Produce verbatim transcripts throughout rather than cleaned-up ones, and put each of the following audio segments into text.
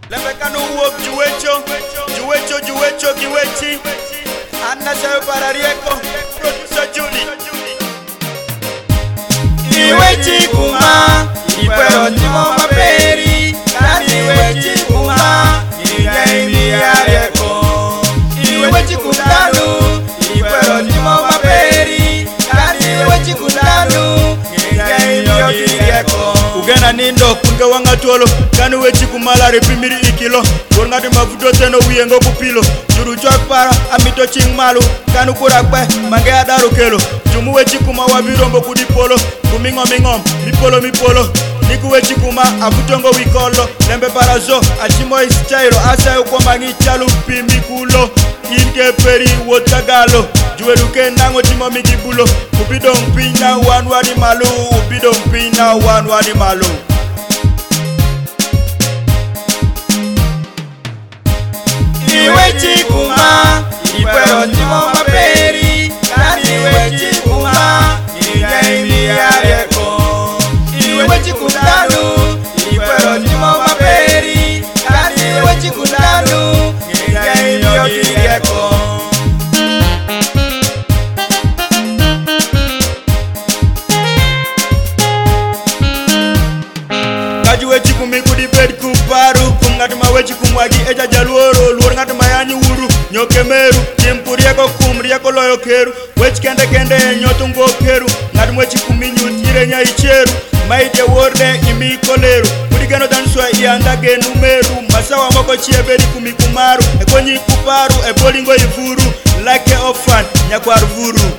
Lembekano uop juwecho, juwecho, juwecho, giwechi. Anna sayo para rieko, producer Julie. Iwechi kuma, ikwero timo maperi. Kani iwechi kuma, iwechi ya rieko. Iwechi kutanu, ikwero timo maperi. Kani iwechi kutanu, iwechi ya rieko. Ugena nindo kunge wanga tuolo kani wechi kumala repimiri ikilo ngati mavuto teno wiyengo kupilo juru chok para amito ching malu kanu kurakpe mange adaro kelo jumu wechi kuma wabirombo kudipolo kumingo mingom mipolo mipolo niku wechi kuma abutongo wikolo lembe parazo achimo ischairo asa uko mangi chalu pimi kulo inke peri wotagalo jueluke nango timo migibulo upidong pina wanwani malu upidong pina wanwani malu. Iwechi kuma, ikwero timo maperi. Kani iwechi kuma, iwechi ya rieko. Iwechi kutanu, ikwero timo maperi. Kani iwechi kutanu, iwechi ya rieko. Wechi kumi kudi bed kuparu Kumngati mawechi kumwagi eja jaluoro Luor ngati mayani uru nyoke meru Timpuri yako kumri yako loyo keru Wechi kende kende nyoto ngo keru Ngati mwechi kumi nyutire nya icheru Maide worde imi koleru Kudi geno danswa ianda genu meru Masawa moko chie bedi kumi kumaru Ekonyi kuparu ebolingo ifuru Like ofan nyakwaru vuru.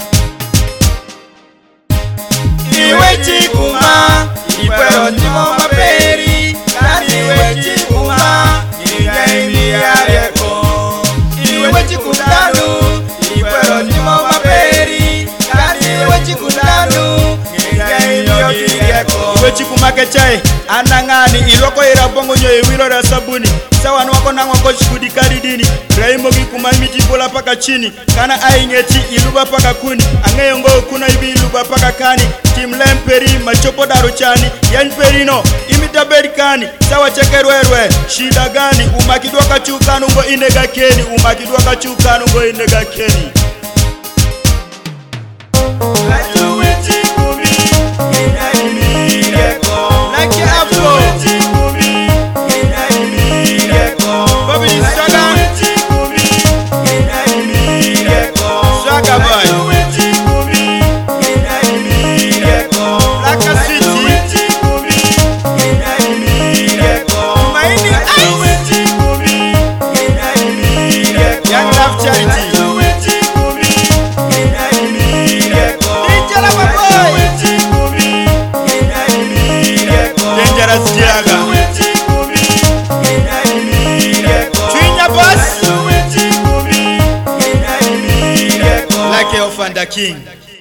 Iwechi kuma, ikwero timo maperi. Kani iwechi kuma, iwechi ya rieko. Iwechi kutanu, ikwero timo maperi. Kani iwechi kutanu, iwechi ya rieko. Iwechi kuma kechai, anangani iloko irabongo nyo iwilo ra sabuni. Sawa nwako nango kochi kudikari dini. Raimo kikuma imiti bola paka chini. Kana aingeti iluba paka kuni. Angeyongo kuna ibi iluba paka kani. Tim lemperi machopo daruchani. Yan perino imita berikani. Sawa chekerwerwe shida gani. Umakidwa kachukanu ngo inega keni. Umakidwa kachukanu ngo inega keni. Iwechi kumi, iwechi ya rieko. Like your afro. Like your Fanda King.